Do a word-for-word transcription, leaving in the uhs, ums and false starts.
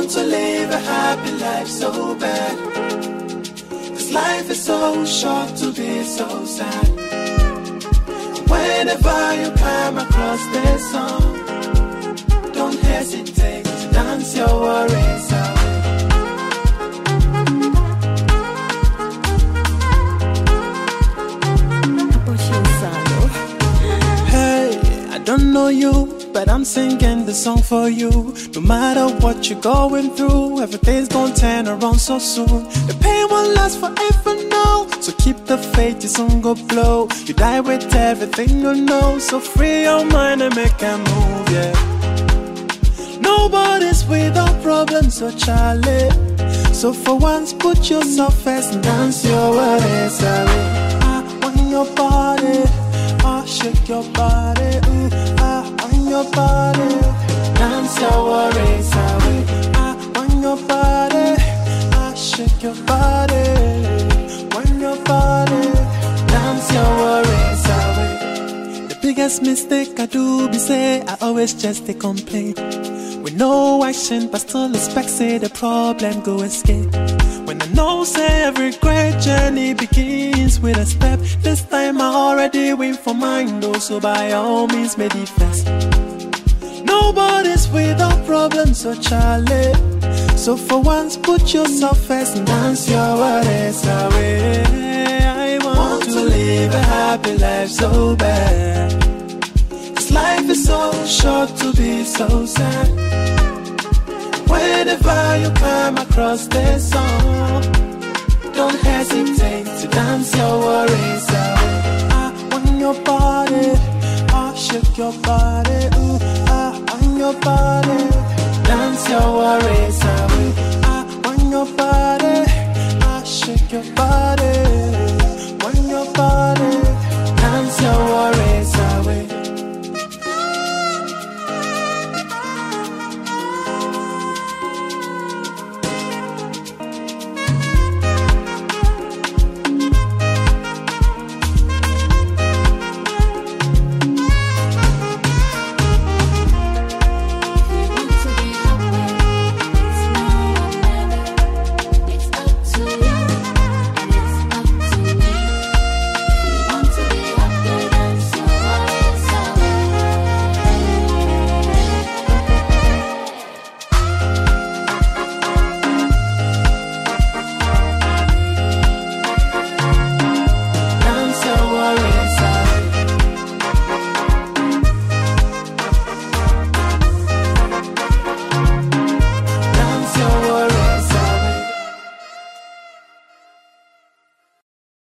Want to live a happy life so bad. Cause life is so short to be so sad. Whenever you come across this song, don't hesitate to dance your worries away. Hey, I don't know you, but I'm singing the song for you. No matter what you're going through, everything's gonna turn around so soon. The pain won't last forever now, so keep the faith, your song go blow. You die with everything you know, so free your mind and make a move, yeah. Nobody's without problems, so Charlie. So for once, put yourself first and dance your worries away. I want your body, oh, shake your body, ooh, I want your body, dance your worries away. I want your body, I shake your body, want your body, dance your worries away. The biggest mistake I do be say I always just they complain. With no action, but still expect say the problem go escape. When I know say every great journey begins with a step, this time I already win for mine though, so by all means make it fast. Nobody's without problems, so Charlie. So for once put yourself first and dance your worries away. I want, want to live a happy life so bad. Cause life is so short to be so sad. Whenever you come across this song, don't hesitate to dance your worries away. I want your body, oh, shake your body, ooh, I want your body, dance your worries away. I want your body, oh, shake your body.